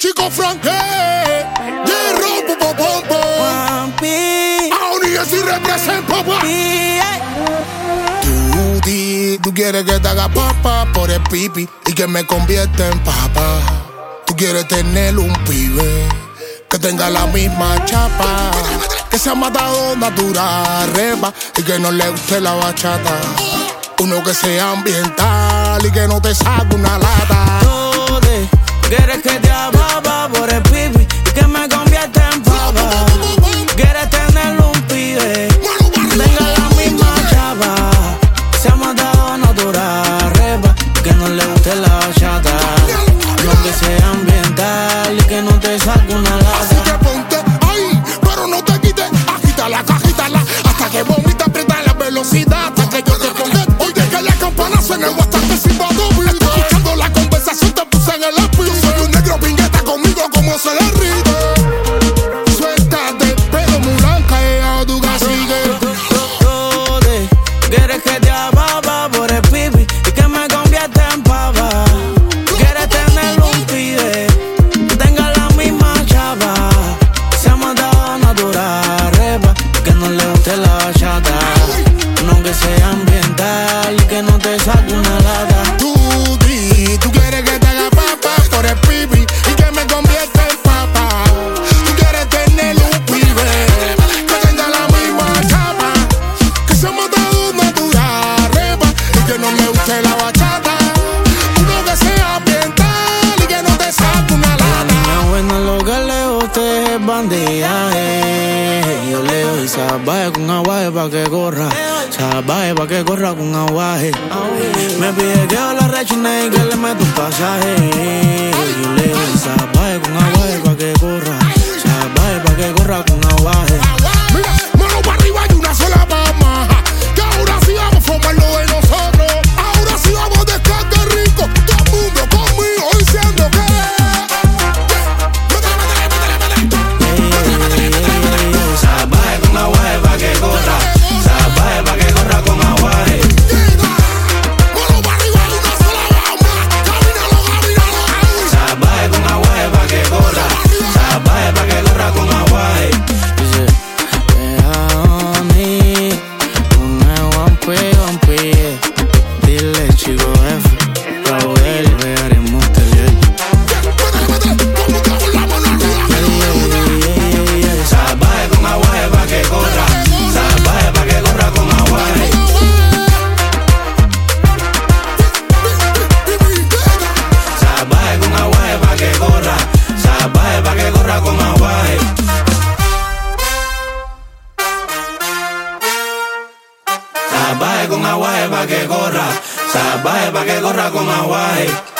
Chico Frank, J-Rock, Pompo, Auni y así representa, papá. Tú quieres que te haga papá por el pipi y que me convierta en papá. Tú quieres tener un pibe que tenga la misma chapa, que se ha matado natural, repa, y que no le guste la bachata. Uno que sea ambiental y que no te saque una lata. Tú quieres que te haga papá por el pipi y que me convierta en papá. Quieres tener un pibe que tenga la misma chapa, se ha matado natural, repa, que no le guste la bachata. No que sea ambiental y que no te saque una lata. Así que ponte ahí, pero no te quites. Agítala, hasta que vomita, aprieta la velocidad. Hasta que yo te ponga. Oye, que la campana suene el WhatsApp que sin Adobe. Escuchando la conversación te puse en el lápiz. Yo soy un negro pingueta conmigo como se le ríe. Suéltate, pero Mulanca y tu cacique. Quieres que te haga papá por el pipi y que me convierta en papá. Quieres tener un pibe que tenga la misma chapa, se ha matado natural, repa, que no le guste la bachata. No que sea ambiental y que no te saque una lata. Tú quieres que te haga papá por el pipi y que me convierta en papá. Tú quieres tener un pibe que tenga la misma chapa, que se ha matado natural, repa, y que no le guste la bachata. Uno que sea ambiental y que no te saque una lata. Niña buena, lo que le guste es bandidaje. Yo le doy salvaje con aguaje pa' que corra, salvaje pa' que corra con aguaje. Me pide que yo la rechine y que le meta un pasaje. Yo le doy salvaje con aguaje pa' que corra, salvaje pa' que corra con aguaje. Mira, mano para arriba y una sola palma, que ahora sí vamos a formar lo de nosotros. Ahora sí vamos a descargar rico, todo el mundo conmigo diciendo que salvaje con aguaje pa' que corra, salvaje pa' que corra con aguaje. mano para arriba y una sola palma, camínalo. Salvaje con aguaje pa' que corra, salvaje pa' que corra con aguaje. Dice, Honey, con el one dile chico F, Raúl, pegaremos tele. Salvaje con aguaje pa' que corra, salvaje pa' que corra con aguaje. Salvaje con aguaje pa' que corra, salvaje pa' que corra con aguaje. Salvaje con aguaje pa' que corra, salvaje pa' que corra con aguaje.